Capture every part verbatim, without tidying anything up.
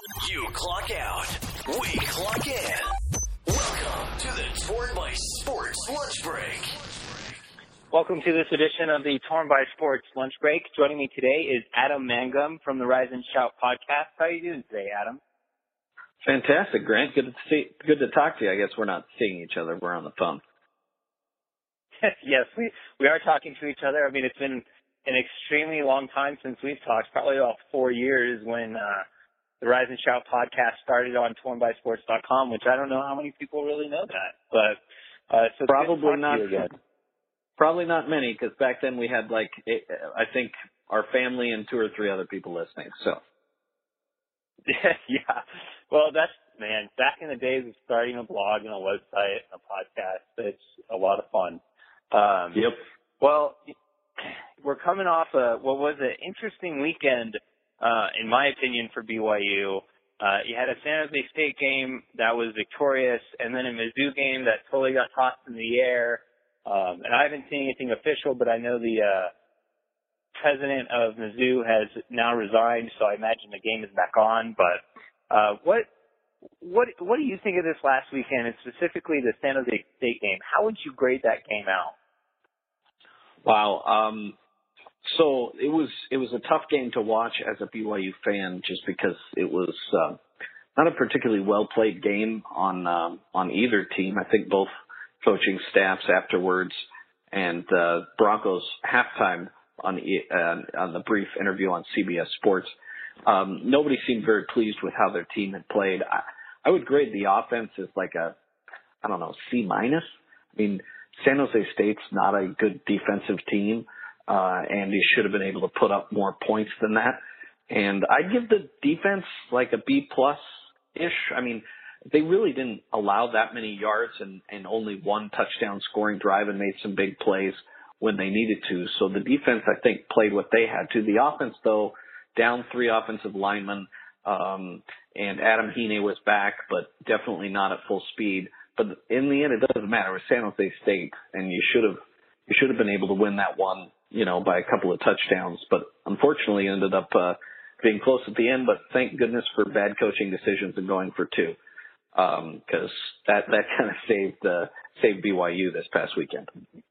You clock out. We clock in. Welcome to the Torn by Sports Lunch Break. Welcome to this edition of the Torn by Sports Lunch Break. Joining me today is Adam Mangum from the Rise and Shout podcast. How are you doing today, Adam? Fantastic, Grant. Good to see. Good to talk to you. I guess we're not seeing each other. We're on the phone. Yes, we we are talking to each other. I mean, it's been an extremely long time since we've talked. Probably about four years when uh, the Rise and Shout podcast started on torn by sports dot com, which I don't know how many people really know that, but uh, so probably not. Again. Probably not many, because back then we had like eight, I think our family and two or three other people listening. So. Yeah. Well, that's, man, back in the days of starting a blog and a website and a podcast, it's a lot of fun. Um, yep. Well, we're coming off a, what was an interesting weekend, uh, in my opinion, for B Y U. Uh, you had a San Jose State game that was victorious, and then a Mizzou game that totally got tossed in the air. Um, and I haven't seen anything official, but I know the, uh, president of Mizzou has now resigned, so I imagine the game is back on. But uh, what what what do you think of this last weekend, and specifically the San Jose State game? How would you grade that game out? Wow. Um, so it was it was a tough game to watch as a B Y U fan, just because it was uh, not a particularly well played game on um, on either team. I think both coaching staffs afterwards and uh, Broncos halftime on the, uh, on the brief interview on C B S Sports. Um, nobody seemed very pleased with how their team had played. I, I would grade the offense as like a, I don't know, C minus. I mean, San Jose State's not a good defensive team, uh, and you should have been able to put up more points than that. And I'd give the defense like a B plus ish. I mean, they really didn't allow that many yards and, and only one touchdown scoring drive and made some big plays when they needed to. So the defense, I think, played what they had to. The offense, though, down three offensive linemen, um, and Adam Hine was back, but definitely not at full speed. But in the end, it doesn't matter. It was San Jose State, and you should have you should have been able to win that one, you know, by a couple of touchdowns. But unfortunately, ended up uh, being close at the end. But thank goodness for bad coaching decisions and going for two, because um, that that kind of saved uh, saved B Y U this past weekend.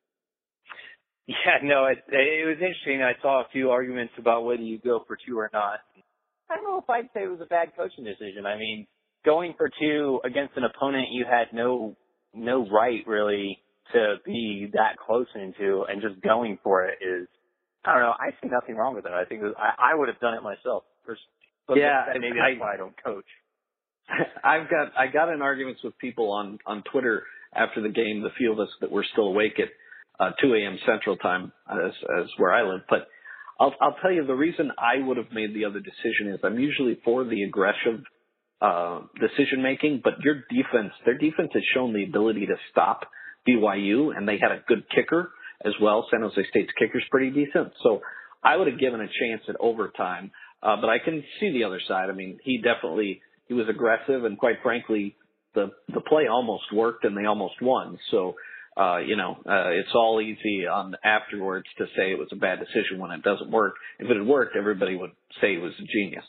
Yeah, no, it, it was interesting. I saw a few arguments about whether you go for two or not. I don't know if I'd say it was a bad coaching decision. I mean, going for two against an opponent you had no no right really to be that close into, and just going for it is, I don't know. I see nothing wrong with it. I think it was, I, I would have done it myself. But yeah, maybe I, that's why I don't coach. I've got I got in arguments with people on on Twitter after the game. The few of us that were still awake at Uh, two a.m. Central Time, as, as where I live. But I'll, I'll tell you the reason I would have made the other decision is I'm usually for the aggressive uh, decision making, but your defense, their defense has shown the ability to stop B Y U, and they had a good kicker as well. San Jose State's kicker's pretty decent, so I would have given a chance at overtime. Uh, but I can see the other side. I mean, he definitely he was aggressive, and quite frankly, the the play almost worked, and they almost won. So. Uh, you know, uh, it's all easy on afterwards to say it was a bad decision when it doesn't work. If it had worked, everybody would say it was a genius.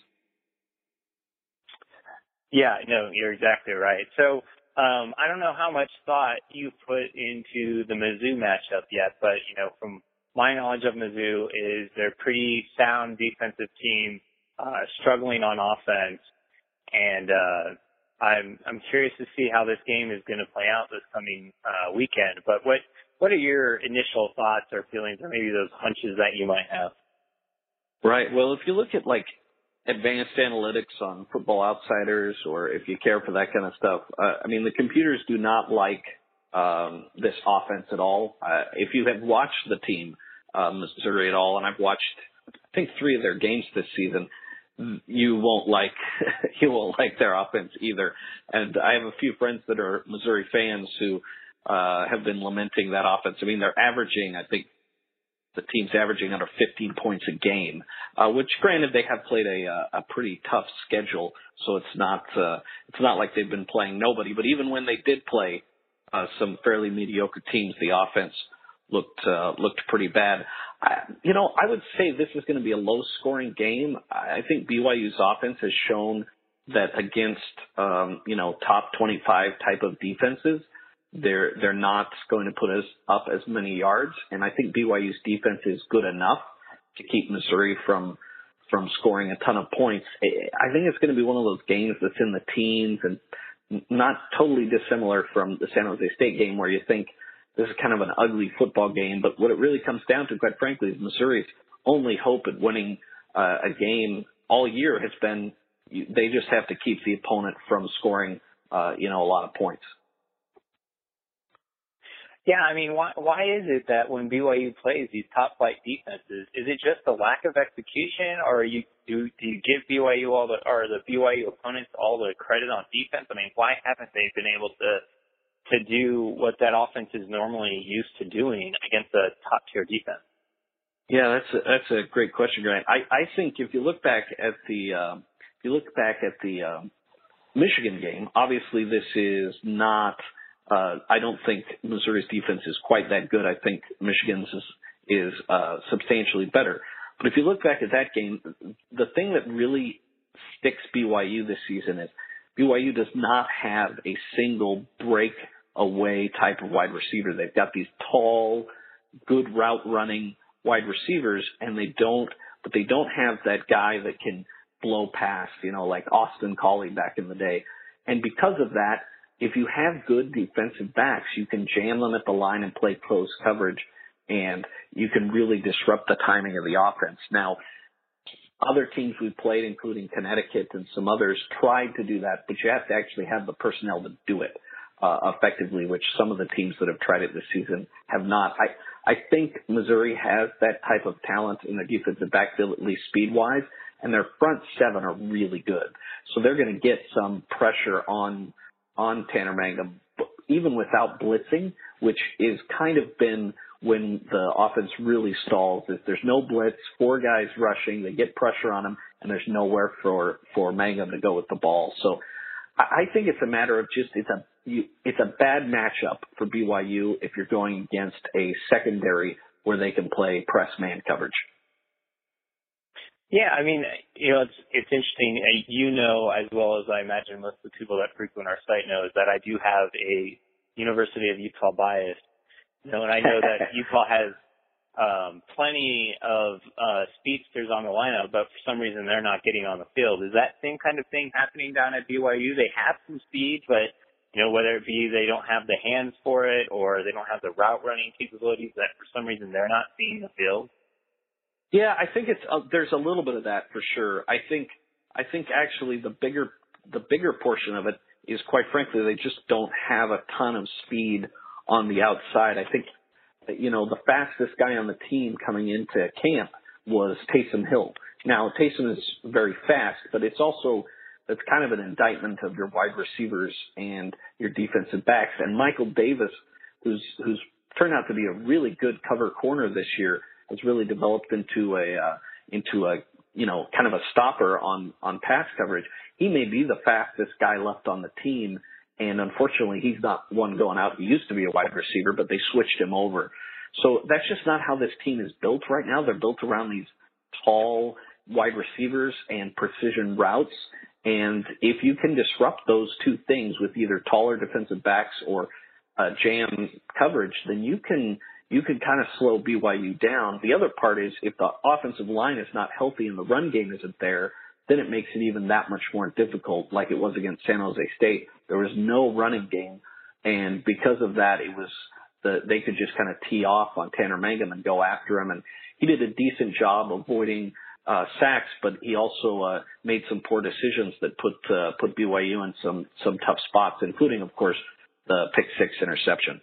Yeah, no, you're exactly right. So, um, I don't know how much thought you put into the Mizzou matchup yet, but, you know, from my knowledge of Mizzou is they're a pretty sound defensive team, uh, struggling on offense. And, uh, I'm I'm curious to see how this game is going to play out this coming uh, weekend. But what what are your initial thoughts or feelings, or maybe those hunches that you might have? Right. Well, if you look at like advanced analytics on Football Outsiders, or if you care for that kind of stuff, uh, I mean the computers do not like um, this offense at all. Uh, if you have watched the team, uh, Missouri at all, and I've watched I think three of their games this season. You won't like you won't like their offense either. And I have a few friends that are Missouri fans who uh, have been lamenting that offense. I mean, they're averaging, I think, the team's averaging under fifteen points a game, uh, which, granted, they have played a a pretty tough schedule, so it's not uh, it's not like they've been playing nobody. But even when they did play uh, some fairly mediocre teams, the offense looked uh, looked pretty bad. I, you know, I would say this is going to be a low-scoring game. I think B Y U's offense has shown that against, um, you know, top twenty-five type of defenses, they're, they're not going to put us up as many yards. And I think B Y U's defense is good enough to keep Missouri from, from scoring a ton of points. I think it's going to be one of those games that's in the teens and not totally dissimilar from the San Jose State game where you think this is kind of an ugly football game. But what it really comes down to, quite frankly, is Missouri's only hope at winning uh, a game all year has been they just have to keep the opponent from scoring, uh, you know, a lot of points. Yeah, I mean, why why is it that when B Y U plays these top flight defenses, is it just the lack of execution, or you do do you give B Y U all the or the B Y U opponents all the credit on defense? I mean, why haven't they been able to to do what that offense is normally used to doing against a top tier defense? Yeah, that's a, that's a great question, Grant. I, I think if you look back at the uh, if you look back at the uh, Michigan game, obviously this is not. Uh, I don't think Missouri's defense is quite that good. I think Michigan's is, is uh, substantially better. But if you look back at that game, the thing that really sticks B Y U this season is B Y U does not have a single breakaway type of wide receiver. They've got these tall, good route running wide receivers, and they don't, but they don't have that guy that can blow past, you know, like Austin Collie back in the day. And because of that, if you have good defensive backs, you can jam them at the line and play close coverage, and you can really disrupt the timing of the offense. Now, other teams we played, including Connecticut and some others, tried to do that, but you have to actually have the personnel to do it uh, effectively, which some of the teams that have tried it this season have not. I, I think Missouri has that type of talent in their defensive backfield, at least speed-wise, and their front seven are really good. So they're going to get some pressure on on Tanner Mangum, even without blitzing, which is kind of been when the offense really stalls. Is there's no blitz, four guys rushing, they get pressure on him, and there's nowhere for, for Mangum to go with the ball. So I think it's a matter of just it's a you, it's a bad matchup for B Y U if you're going against a secondary where they can play press man coverage. Yeah, I mean, you know, it's it's interesting. You know, as well as I imagine most of the people that frequent our site know, is that I do have a University of Utah bias. You know, and I know that Utah has um, plenty of uh, speedsters on the lineup, but for some reason they're not getting on the field. Is that same kind of thing happening down at B Y U? They have some speed, but you know, whether it be they don't have the hands for it or they don't have the route running capabilities, that for some reason they're not seeing the field. Yeah, I think it's uh, there's a little bit of that for sure. I think I think actually the bigger the bigger portion of it is, quite frankly, they just don't have a ton of speed on the outside. I think, you know, the fastest guy on the team coming into camp was Taysom Hill. Now, Taysom is very fast, but it's also it's kind of an indictment of your wide receivers and your defensive backs. And Michael Davis, who's who's turned out to be a really good cover corner this year, has really developed into a uh, into a you know kind of a stopper on on pass coverage. He may be the fastest guy left on the team, and unfortunately, he's not one going out. He used to be a wide receiver, but they switched him over. So that's just not how this team is built right now. They're built around these tall wide receivers and precision routes. And if you can disrupt those two things with either taller defensive backs or uh, jam coverage, then you can you can kind of slow B Y U down. The other part is if the offensive line is not healthy and the run game isn't there, then it makes it even that much more difficult, like it was against San Jose State. There was no running game, and because of that, it was the, they could just kind of tee off on Tanner Mangum and go after him. And he did a decent job avoiding uh, sacks, but he also uh, made some poor decisions that put uh, put B Y U in some some tough spots, including, of course, the pick six interception.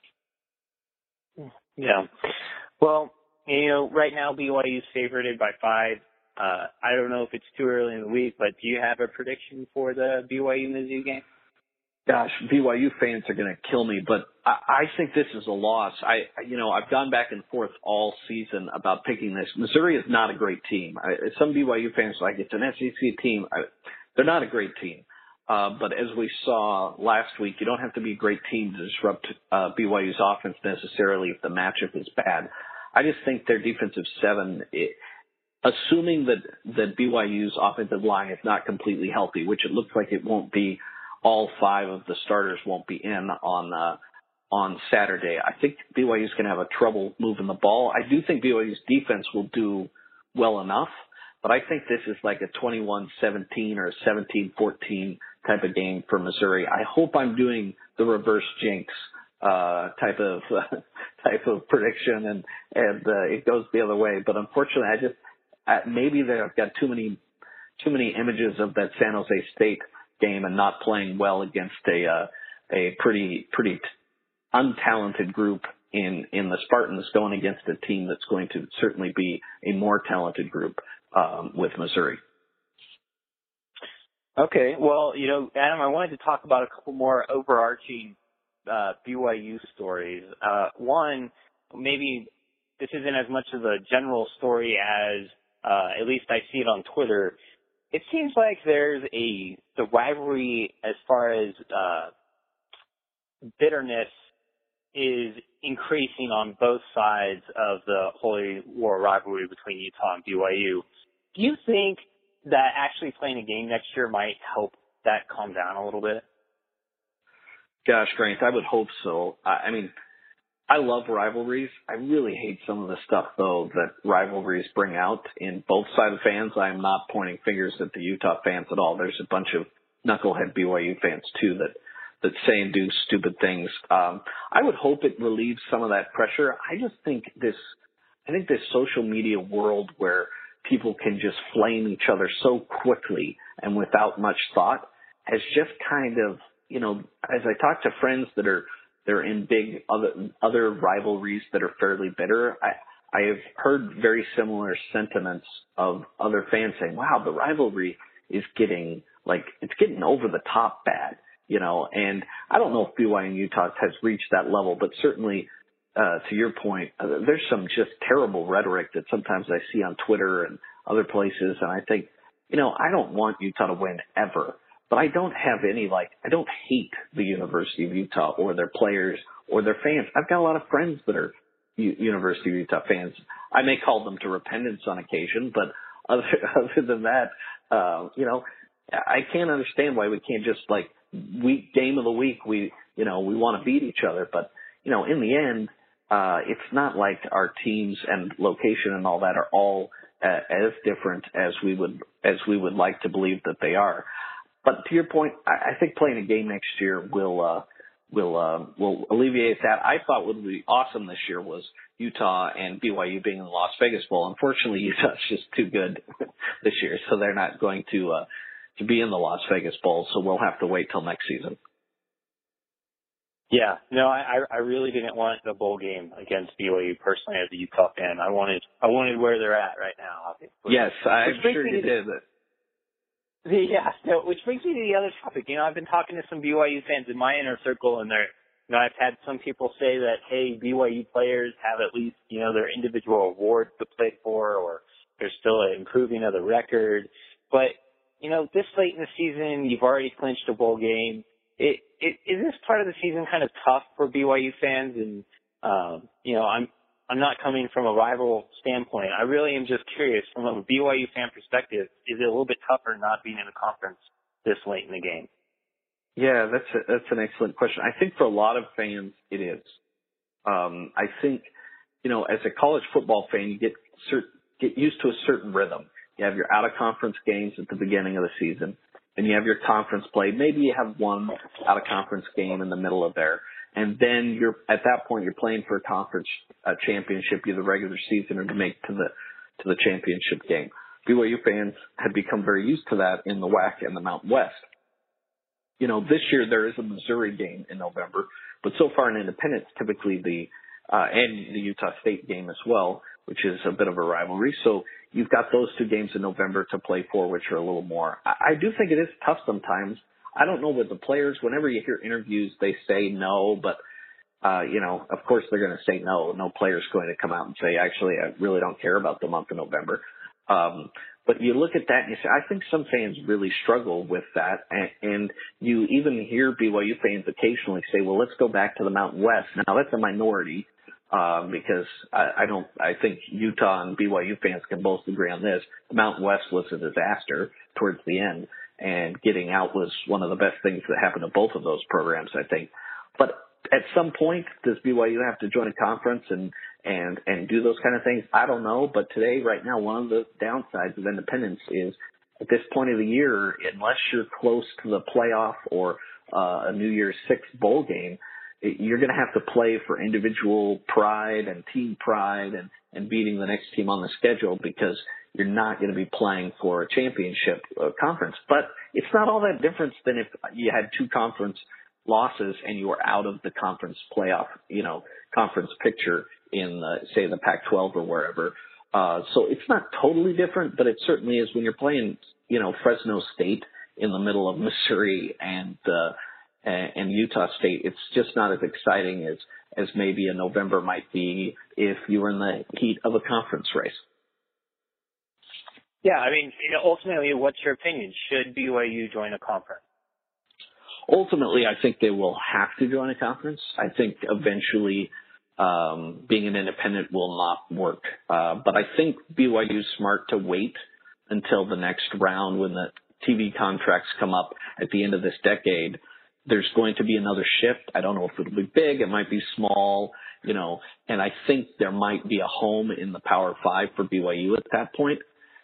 Yeah. Well, you know, right now B Y U's favorited by five. Uh, I don't know if it's too early in the week, but do you have a prediction for the B Y U-Mizzou game? Gosh, B Y U fans are going to kill me, but I, I think this is a loss. I, you know, I've gone back and forth all season about picking this. Missouri is not a great team. I, some B Y U fans are like, it's an S E C team. I, they're not a great team. Uh, but as we saw last week, you don't have to be a great team to disrupt uh, B Y U's offense necessarily if the matchup is bad. I just think their defensive seven, it, assuming that, that B Y U's offensive line is not completely healthy, which it looks like it won't be, all five of the starters won't be in on uh, on Saturday. I think B Y U's going to have a trouble moving the ball. I do think B Y U's defense will do well enough, but I think this is like a twenty-one seventeen or a seventeen fourteen type of game for Missouri. I hope I'm doing the reverse jinx uh, type of uh, type of prediction, and and uh, it goes the other way. But unfortunately, I just uh, maybe they've got too many too many images of that San Jose State game and not playing well against a uh, a pretty pretty untalented group in in the Spartans, going against a team that's going to certainly be a more talented group um, with Missouri. Okay, well, you know, Adam, I wanted to talk about a couple more overarching uh, B Y U stories. Uh, one, maybe this isn't as much of a general story as, uh, at least I see it on Twitter. It seems like there's a the rivalry as far as uh, bitterness is increasing on both sides of the Holy War rivalry between Utah and B Y U. Do you think that actually playing a game next year might help that calm down a little bit? Gosh, Grant, I would hope so. I, I mean, I love rivalries. I really hate some of the stuff, though, that rivalries bring out in both sides of fans. I'm not pointing fingers at the Utah fans at all. There's a bunch of knucklehead B Y U fans, too, that, that say and do stupid things. Um, I would hope it relieves some of that pressure. I just think this, I think this social media world where people can just flame each other so quickly and without much thought has just kind of, you know, as I talk to friends that are, they're in big other, other rivalries that are fairly bitter, I, I have heard very similar sentiments of other fans saying, wow, the rivalry is getting, like, it's getting over the top bad, you know, and I don't know if B Y U and Utah has reached that level, but certainly, Uh, to your point, uh, there's some just terrible rhetoric that sometimes I see on Twitter and other places, and I think, you know, I don't want Utah to win ever, but I don't have any, like, I don't hate the University of Utah or their players or their fans. I've got a lot of friends that are U- University of Utah fans. I may call them to repentance on occasion, but other, other than that, uh, you know, I can't understand why we can't just, like, week game of the week, we, you know, we want to beat each other, but, you know, in the end, Uh, it's not like our teams and location and all that are all uh, as different as we would as we would like to believe that they are. But to your point, I, I think playing a game next year will uh, will uh, will alleviate that. I thought what would be awesome this year was Utah and B Y U being in the Las Vegas Bowl. Unfortunately, Utah's just too good this year, so they're not going to uh, to be in the Las Vegas Bowl. So we'll have to wait till next season. Yeah, no, I, I really didn't want the bowl game against B Y U personally as a Utah fan. I wanted, I wanted where they're at right now, obviously. Yes, I'm sure you did. The, yeah, so, which brings me to the other topic. You know, I've been talking to some B Y U fans in my inner circle, and they're, you know, I've had some people say that, hey, B Y U players have at least, you know, their individual awards to play for, or there's still an improving of the record. But, you know, this late in the season, you've already clinched a bowl game. It, it, is this part of the season kind of tough for B Y U fans? And, um, you know, I'm, I'm not coming from a rival standpoint. I really am just curious from a B Y U fan perspective, is it a little bit tougher not being in a conference this late in the game? Yeah, that's a, that's an excellent question. I think for a lot of fans, it is. Um, I think, you know, as a college football fan, you get cert- get used to a certain rhythm. You have your out of conference games at the beginning of the season. And you have your conference play. Maybe you have one out of conference game in the middle of there. And then you're, at that point, you're playing for a conference uh, championship, either regular season or to make to the, to the championship game. B Y U fans had become very used to that in the W A C and the Mountain West. You know, this year there is a Missouri game in November, but so far in Independence, typically the, uh, and the Utah State game as well, which is a bit of a rivalry. So you've got those two games in November to play for, which are a little more. I, I do think it is tough sometimes. I don't know with the players. Whenever you hear interviews, they say no, but, uh, you know, of course they're going to say no. No player's going to come out and say, actually, I really don't care about the month of November. Um, but you look at that and you say, I think some fans really struggle with that. And, and you even hear B Y U fans occasionally say, well, let's go back to the Mountain West. Now, that's a minority. uh, because I, I don't, I think Utah and B Y U fans can both agree on this. The Mountain West was a disaster towards the end, and getting out was one of the best things that happened to both of those programs, I think. But at some point, does B Y U have to join a conference and, and, and do those kind of things? I don't know. But today, right now, one of the downsides of independence is at this point of the year, unless you're close to the playoff or uh, a New Year's Six bowl game, you're going to have to play for individual pride and team pride and, and beating the next team on the schedule, because you're not going to be playing for a championship uh, conference. But it's not all that different than if you had two conference losses and you were out of the conference playoff, you know, conference picture in, the, say, the Pac twelve or wherever. Uh, so it's not totally different, but it certainly is when you're playing, you know, Fresno State in the middle of Missouri and, uh, and Utah State. It's just not as exciting as, as maybe a November might be if you were in the heat of a conference race. Yeah, I mean, ultimately, what's your opinion? Should B Y U join a conference? Ultimately, I think they will have to join a conference. I think eventually um, being an independent will not work. Uh, but I think B Y U is smart to wait until the next round when the T V contracts come up at the end of this decade. There's going to be another shift. I don't know if it'll be big. It might be small, you know, and I think there might be a home in the Power Five for B Y U at that point.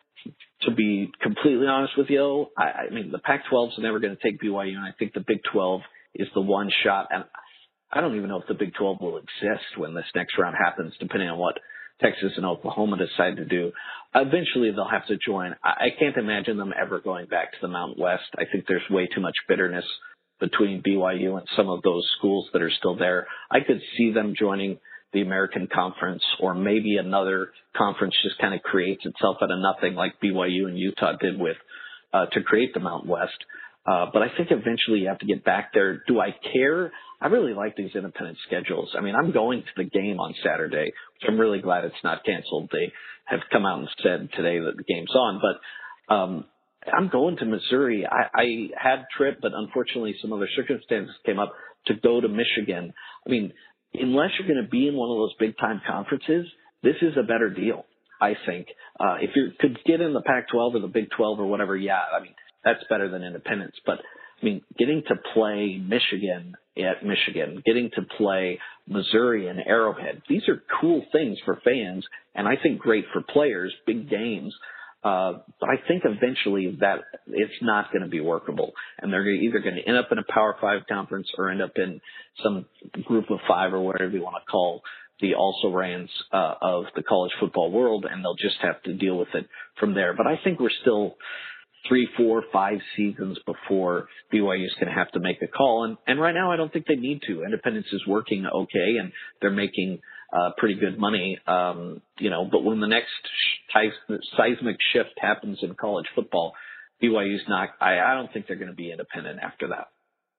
To be completely honest with you, I, I mean, the Pac twelve is never going to take B Y U, and I think the Big twelve is the one shot. And I don't even know if the Big twelve will exist when this next round happens, depending on what Texas and Oklahoma decide to do. Eventually, they'll have to join. I, I can't imagine them ever going back to the Mountain West. I think there's way too much bitterness between B Y U and some of those schools that are still there. I could see them joining the American Conference, or maybe another conference just kind of creates itself out of nothing like B Y U and Utah did with uh, to create the Mountain West. Uh, but I think eventually you have to get back there. Do I care? I really like these independent schedules. I mean, I'm going to the game on Saturday, which I'm really glad it's not canceled. They have come out and said today that the game's on. But um, I'm going to Missouri. I, I had a trip, but unfortunately some other circumstances came up to go to Michigan. I mean, unless you're going to be in one of those big-time conferences, this is a better deal, I think. Uh, if you could get in the Pac twelve or the Big twelve or whatever, yeah, I mean, that's better than independence. But, I mean, getting to play Michigan at Michigan, getting to play Missouri and Arrowhead, these are cool things for fans, and I think great for players, big games. Uh, but I think eventually that it's not going to be workable, and they're either going to end up in a Power Five conference or end up in some group of five or whatever you want to call the also-rans uh, of the college football world, and they'll just have to deal with it from there. But I think we're still three, four, five seasons before B Y U is going to have to make a call, and, and right now I don't think they need to. Independence is working okay, and they're making Uh, pretty good money, um, you know, but when the next sh- seismic shift happens in college football, B Y U's not, I, I don't think they're going to be independent after that.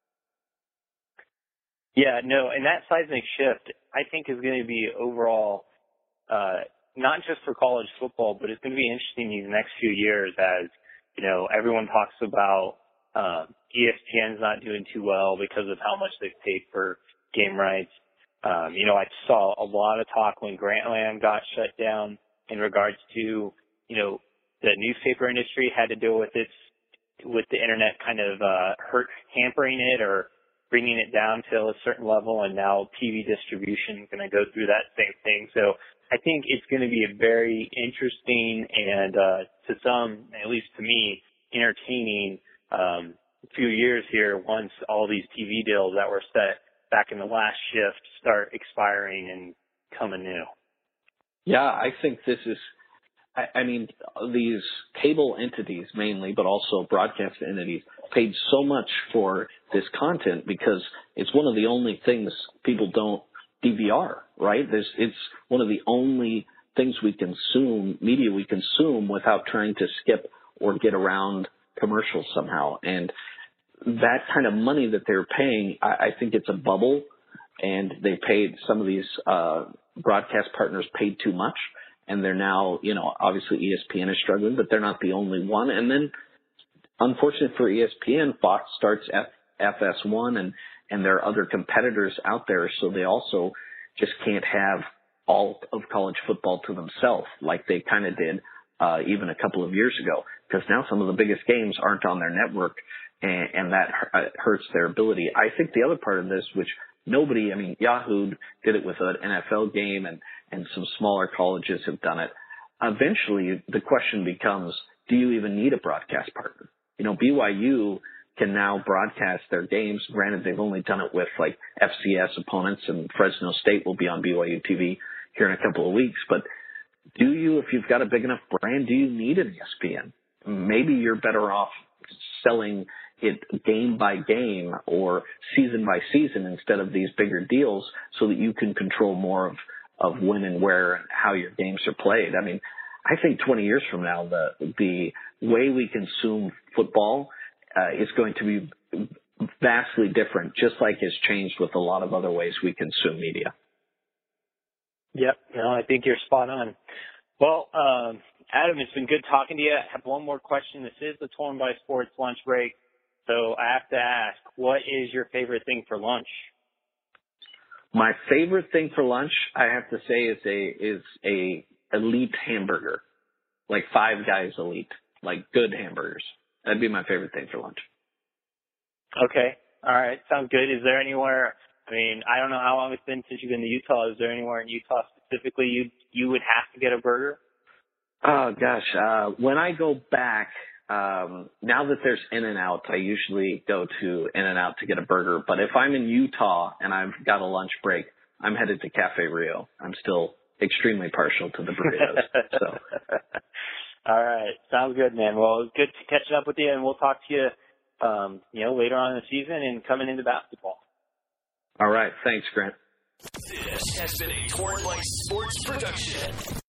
Yeah, no, and that seismic shift, I think, is going to be overall, uh, not just for college football, but it's going to be interesting these next few years as, you know, everyone talks about uh, E S P N's not doing too well because of how much they've paid for game rights. Um, you know, I saw a lot of talk when Grantland got shut down in regards to, you know, the newspaper industry had to deal with its, with the internet kind of, uh, hurt, hampering it or bringing it down to a certain level. And now T V distribution is going to go through that same thing. So I think it's going to be a very interesting and, uh, to some, at least to me, entertaining, um, few years here once all these T V deals that were set back in the last shift start expiring and coming new. Yeah, I think this is, I, I mean, these cable entities mainly, but also broadcast entities paid so much for this content because it's one of the only things people don't D V R, right? There's, it's one of the only things we consume, media we consume without trying to skip or get around commercials somehow. And that kind of money that they're paying, I, I think it's a bubble, and they paid, some of these uh, broadcast partners paid too much, and they're now, you know, obviously E S P N is struggling, but they're not the only one. And then, unfortunately for E S P N, Fox starts F, F S one, and, and there are other competitors out there, so they also just can't have all of college football to themselves, like they kind of did uh, even a couple of years ago, because now some of the biggest games aren't on their network, and, and that hurts their ability. I think the other part of this, which nobody, I mean, Yahoo did it with an N F L game, and, and some smaller colleges have done it. Eventually, the question becomes, do you even need a broadcast partner? You know, B Y U can now broadcast their games. Granted, they've only done it with like F C S opponents, and Fresno State will be on B Y U T V here in a couple of weeks. But do you, if you've got a big enough brand, do you need an E S P N? Maybe you're better off selling it game by game or season by season instead of these bigger deals, so that you can control more of, of when and where and how your games are played. I mean, I think twenty years from now, the the way we consume football uh, is going to be vastly different, just like it's changed with a lot of other ways we consume media. Yep, no, I think you're spot on. Well, um, Adam, it's been good talking to you. I have one more question. This is the Torn by Sports lunch break, so I have to ask, what is your favorite thing for lunch? My favorite thing for lunch, I have to say, is a is a elite hamburger, like Five Guys elite, like good hamburgers. That'd be my favorite thing for lunch. Okay, all right, sounds good. Is there anywhere? I mean, I don't know how long it's been since you've been to Utah. Is there anywhere in Utah specifically you you would have to get a burger? Oh gosh, uh, when I go back, um, now that there's In-N-Out, I usually go to In-N-Out to get a burger. But if I'm in Utah and I've got a lunch break, I'm headed to Cafe Rio. I'm still extremely partial to the burritos. So, all right, sounds good, man. Well, it was good catching up with you, and we'll talk to you, um, you know, later on in the season and coming into basketball. All right, thanks, Grant. This has been a Torn by Sports production.